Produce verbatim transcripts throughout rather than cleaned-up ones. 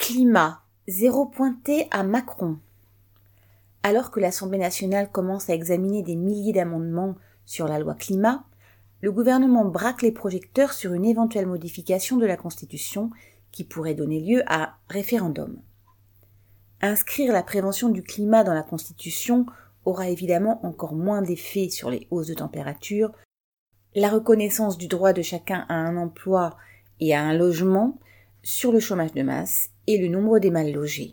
Climat, zéro pointé à Macron. Alors que l'Assemblée nationale commence à examiner des milliers d'amendements sur la loi climat, le gouvernement braque les projecteurs sur une éventuelle modification de la Constitution qui pourrait donner lieu à référendum. Inscrire la prévention du climat dans la Constitution aura évidemment encore moins d'effet sur les hausses de température, la reconnaissance du droit de chacun à un emploi et à un logement, sur le chômage de masse et le nombre des mal logés.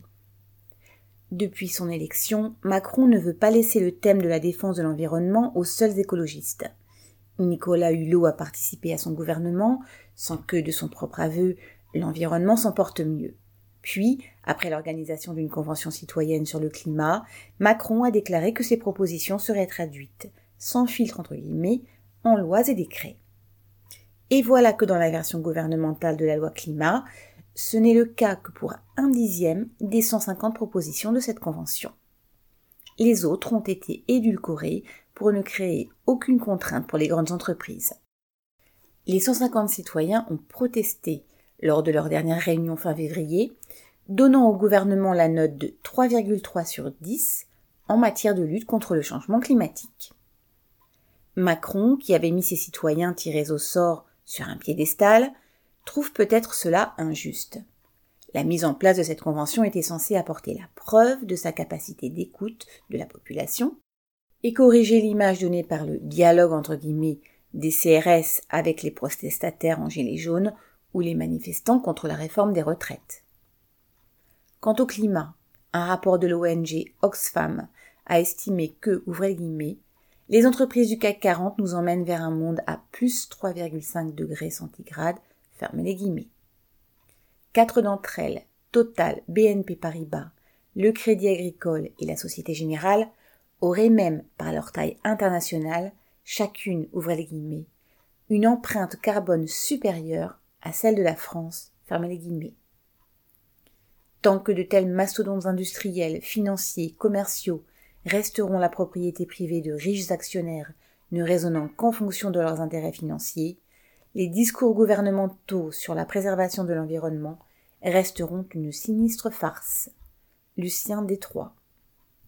Depuis son élection, Macron ne veut pas laisser le thème de la défense de l'environnement aux seuls écologistes. Nicolas Hulot a participé à son gouvernement, sans que, de son propre aveu, l'environnement s'en porte mieux. Puis, après l'organisation d'une convention citoyenne sur le climat, Macron a déclaré que ses propositions seraient traduites, sans filtre entre guillemets, en lois et décrets. Et voilà que dans la version gouvernementale de la loi climat, ce n'est le cas que pour un dixième des cent cinquante propositions de cette convention. Les autres ont été édulcorées pour ne créer aucune contrainte pour les grandes entreprises. Les cent cinquante citoyens ont protesté lors de leur dernière réunion fin février, donnant au gouvernement la note de trois virgule trois sur dix en matière de lutte contre le changement climatique. Macron, qui avait mis ses citoyens tirés au sort sur un piédestal, trouve peut-être cela injuste. La mise en place de cette convention était censée apporter la preuve de sa capacité d'écoute de la population et corriger l'image donnée par le dialogue entre guillemets des C R S avec les protestataires en gilets jaunes ou les manifestants contre la réforme des retraites. Quant au climat, un rapport de l'O N G Oxfam a estimé que, ouvrez les guillemets, les entreprises du C A C quarante nous emmènent vers un monde à plus trois virgule cinq degrés centigrades, fermez les guillemets. Quatre d'entre elles, Total, B N P Paribas, le Crédit Agricole et la Société Générale, auraient même, par leur taille internationale, chacune, ouvrez les guillemets, une empreinte carbone supérieure à celle de la France, fermez les guillemets. Tant que de tels mastodontes industriels, financiers, commerciaux resteront la propriété privée de riches actionnaires ne raisonnant qu'en fonction de leurs intérêts financiers, les discours gouvernementaux sur la préservation de l'environnement resteront une sinistre farce. Lucien Détroit.